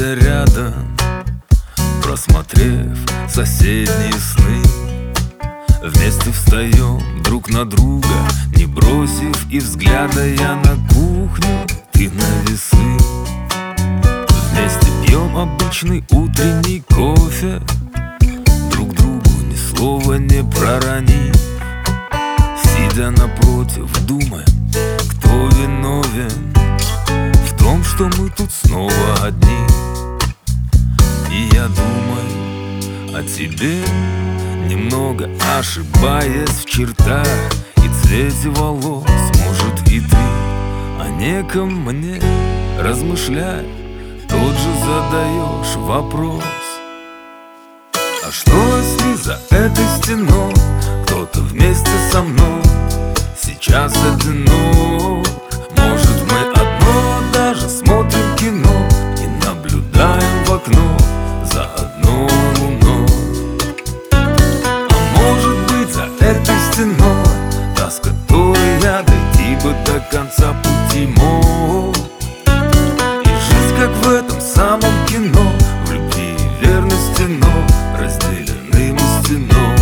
Сидя рядом, просмотрев соседние сны, вместе встаем друг на друга, не бросив и взгляда. Я на кухню, ты на весы. Вместе пьем обычный утренний кофе, друг другу ни слова не проронив. Сидя напротив, думаем, кто виновен в том, что мы тут снова одни. И я думаю о тебе, немного ошибаясь в чертах и цвете волос. Может, и ты о неком мне, размышляя, тот же задаешь вопрос: а что, если за этой стеной кто-то вместе со мной сейчас одинок? Может, мы одно даже смотрим кино и наблюдаем в окно за одной луной. А может быть, за этой стеной та, с которой я дойти бы до конца пути мог. И жизнь, как в этом самом кино, в любви и верности, но разделены мы стеной.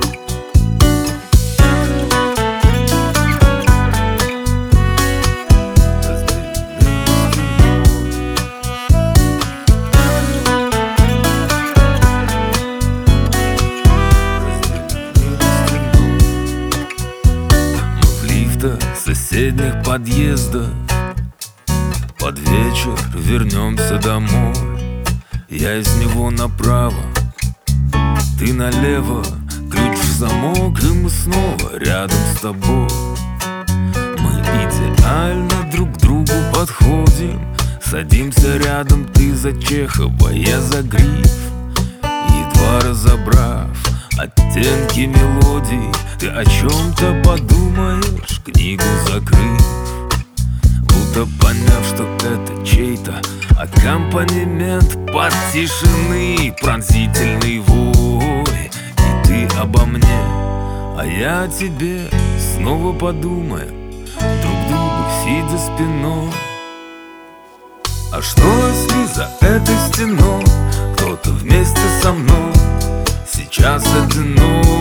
Соседних подъездах под вечер вернемся домой. Я из него направо, ты налево, ключ в замок, и мы снова рядом с тобой. Мы идеально друг к другу подходим, садимся рядом, ты за Чехова, я за Гриф. Едва разобрав оттенки мелодий, ты о чем-то подумаешь, книгу закрыв, будто поняв, что это чей-то аккомпанемент под тишины пронзительный вой. И ты обо мне, а я о тебе, снова подумаем друг другу, сидя спиной. А что, если за этой стеной кто-то вместе со мной сейчас одинок?